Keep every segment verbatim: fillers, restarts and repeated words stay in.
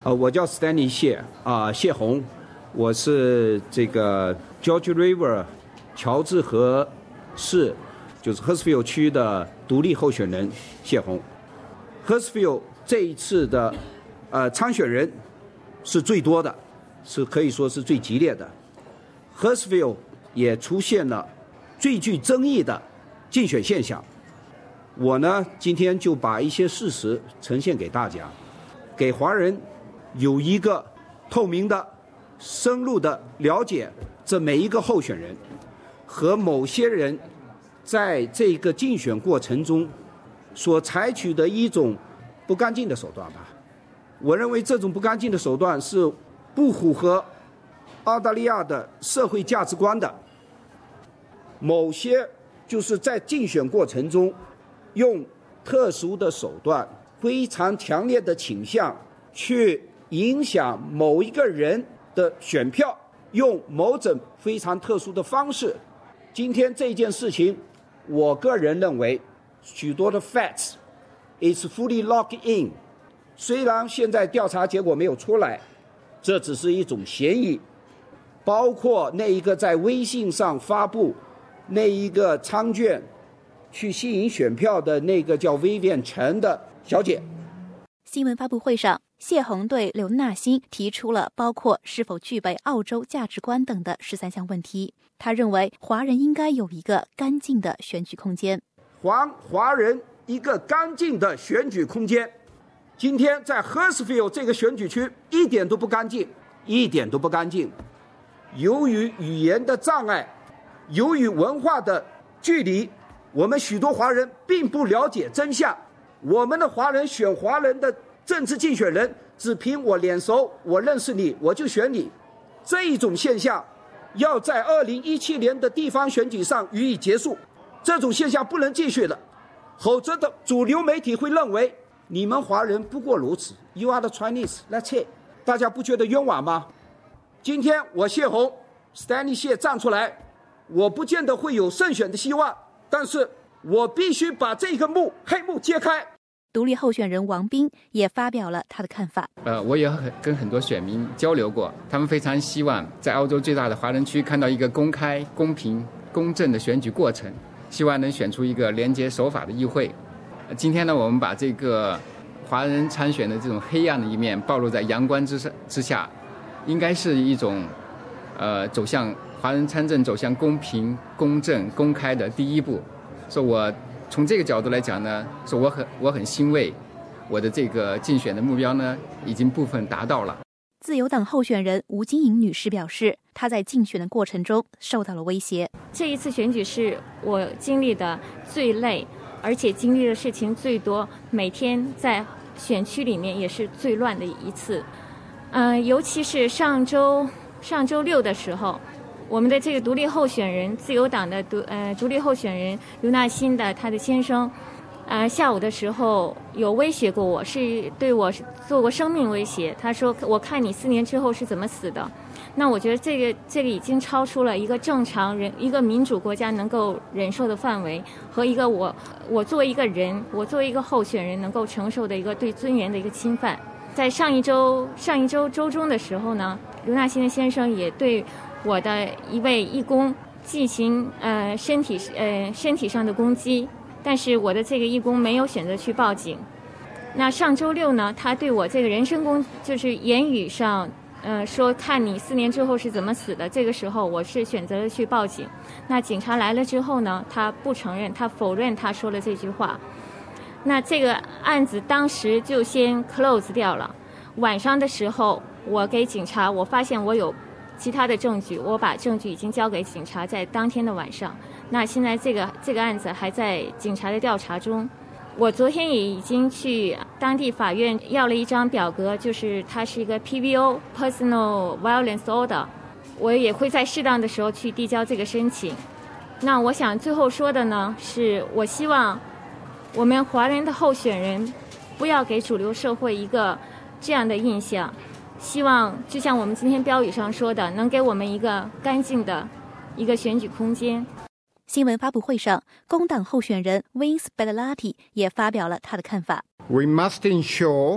呃，我叫 Stanley 谢啊、呃，谢宏，我是这个 George River 乔治河市，就是 Hurstville 区的独立候选人谢宏。Hurstville 这一次的呃参选人是最多的，是可以说是最激烈的。Hurstville 也出现了最具争议的竞选现象。我呢，今天就把一些事实呈现给大家，给华人有一个透明的、深入的了解这每一个候选人和某些人在这个竞选过程中所采取的一种不干净的手段吧。我认为这种不干净的手段是不符合澳大利亚的社会价值观的。某些就是在竞选过程中用特殊的手段、非常强烈的倾向去影响某一个人的选票，用某种非常特殊的方式。今天这件事情，我个人认为许多的 facts is fully locked in。虽然现在调查结果没有出来，这只是一种嫌疑，包括那一个在微信上发布那一个仓券去吸引选票的那个叫 Vivian 陈的小姐。 新闻发布会上，谢宏对刘纳欣提出了包括是否具备澳洲价值观等的十三项问题。他认为华人应该有一个干净的选举空间， 还华人一个干净的选举空间。今天在 Hurstville 这个选举区一点都不干净，一点都不干净。由于语言的障碍，由于文化的距离，我们许多华人并不了解真相。我们的华人选华人的政治竞选人，只凭我脸熟，我认识你，我就选你。这一种现象要在二零一七年的地方选举上予以结束。这种现象不能继续了，否则的主流媒体会认为你们华人不过如此 ，You are the Chinese, that's it。大家不觉得冤枉吗？今天我谢宏 Stanley 谢站出来，我不见得会有胜选的希望，但是我必须把这个幕黑幕揭开。 独立候选人王斌也发表了他的看法。 呃，我也很跟很多选民交流过，他们非常希望在澳洲最大的华人区看到一个公开、公平、公正的选举过程，希望能选出一个廉洁守法的议会。呃、今天呢，我们把这个华人参选的这种黑暗的一面暴露在阳光之之下，应该是一种呃走向华人参政走向公平、公正、公开的第一步。所以我从这个角度来讲呢，说我很我很欣慰，我的这个竞选的目标呢，已经部分达到了。 自由党候选人吴金颖女士表示，她在竞选的过程中受到了威胁。 这一次选举是我经历的最累，而且经历的事情最多，每天在选区里面也是最乱的一次。嗯、呃，尤其是上周上周六的时候。我们的这个独立候选人，自由党的独呃独立候选人刘纳欣的他的先生，呃下午的时候有威胁过我，是对我做过生命威胁。他说：“我看你四年之后是怎么死的。”那我觉得这个这个已经超出了一个正常人、一个民主国家能够忍受的范围，和一个我我作为一个人，我作为一个候选人能够承受的一个对尊严的一个侵犯。在上一周上一周周中的时候呢，刘纳欣的先生也对我的一位义工进行呃身体呃身体上的攻击，但是我的这个义工没有选择去报警。那上周六呢，他对我这个人身攻就是言语上呃说看你四年之后是怎么死的，这个时候我是选择了去报警。那警察来了之后呢，他不承认，他否认他说了这句话。那这个案子当时就先 close 掉了。晚上的时候，我给警察，我发现我有其他的证据，我把证据已经交给警察，在当天的晚上。那现在这个这个案子还在警察的调查中。我昨天也已经去当地法院要了一张表格，就是它是一个 P V O Personal Violence Order， 我也会在适当的时候去递交这个申请。那我想最后说的呢，是我希望我们华人的候选人不要给主流社会一个这样的印象。希望就像我们今天标语上说的，能给我们一个干净的一个选举空间。 新闻发布会上，工党候选人 Vince Bellotti 也发表了他的看法。 We must ensure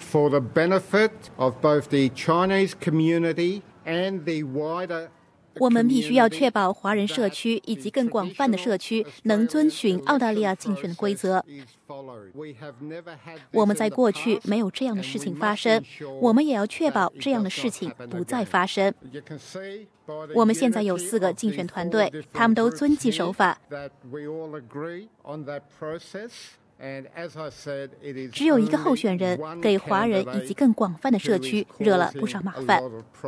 for the benefit of both the Chinese community and the wider 我们必须要确保华人社区以及更广泛的社区能遵循澳大利亚竞选的规则。我们在过去没有这样的事情发生，我们也要确保这样的事情不再发生。我们现在有四个竞选团队，他们都遵纪守法。只有一个候选人给华人以及更广泛的社区惹了不少麻烦。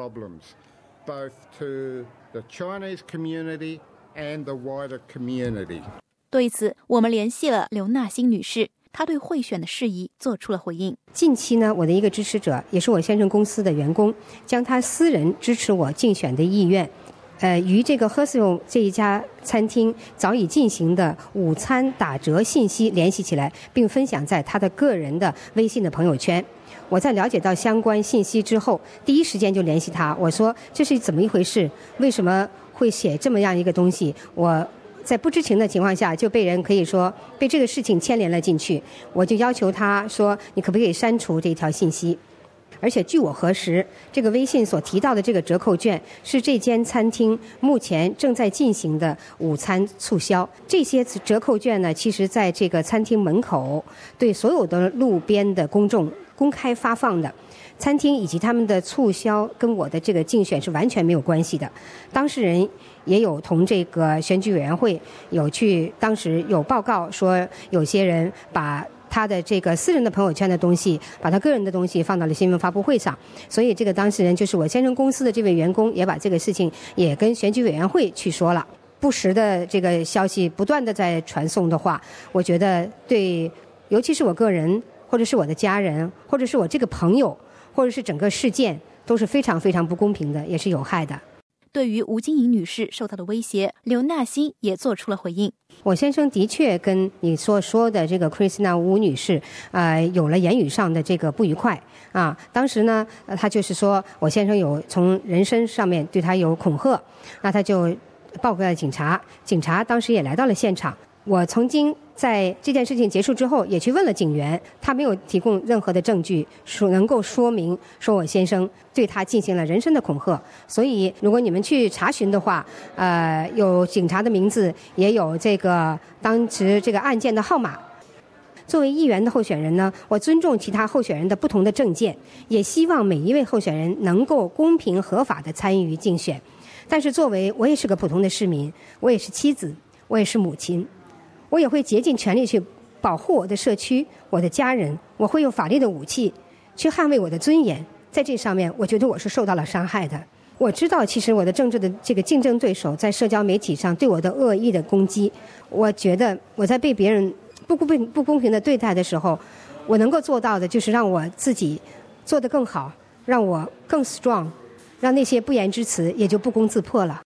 both to the Chinese community and the wider community. 对此，我们联系了刘纳欣女士，她对贿选的事宜做出了回应。 近期呢，我的一个支持者，也是我先生公司的员工，将他私人支持我竞选的意愿，呃，与这个 Hurstville 这一家餐厅早已进行的午餐打折信息联系起来，并分享在他的个人的微信的朋友圈。我在了解到相关信息之后，第一时间就联系他，我说这是怎么一回事？为什么会写这么样一个东西？我在不知情的情况下就被人可以说被这个事情牵连了进去，我就要求他说你可不可以删除这条信息？而且据我核实，这个微信所提到的这个折扣券是这间餐厅目前正在进行的午餐促销。这些折扣券呢，其实在这个餐厅门口对所有的路边的公众公开发放的。餐厅以及他们的促销跟我的这个竞选是完全没有关系的。当事人也有同这个选举委员会有去，当时有报告说有些人把他的这个私人的朋友圈的东西，把他个人的东西放到了新闻发布会上，所以这个当事人就是我先生公司的这位员工，也把这个事情也跟选举委员会去说了。不实的这个消息不断的在传送的话，我觉得对，尤其是我个人，或者是我的家人，或者是我这个朋友，或者是整个事件，都是非常非常不公平的，也是有害的。 对于吴金莹女士受到的威胁，刘纳欣也做出了回应。 我先生的确跟你所说的这个 Christina 吴女士，呃，有了言语上的这个不愉快啊。当时呢，呃、他就是说我先生有从人身上面对他有恐吓，那他就报给了警察，警察当时也来到了现场。我曾经在这件事情结束之后也去问了警员，他没有提供任何的证据说能够说明说我先生对他进行了人身的恐吓。所以如果你们去查询的话，呃，有警察的名字，也有这个当时这个案件的号码。作为议员的候选人呢，我尊重其他候选人的不同的政见，也希望每一位候选人能够公平合法的参与竞选。但是作为我也是个普通的市民，我也是妻子，我也是母亲，我也会竭尽全力去保护我的社区，我的家人，我会用法律的武器去捍卫我的尊严。在这上面我觉得我是受到了伤害的。我知道其实我的政治的这个竞争对手在社交媒体上对我的恶意的攻击，我觉得我在被别人不公平不公平的对待的时候，我能够做到的就是让我自己做得更好，让我更 strong， 让那些不言之词也就不攻自破了。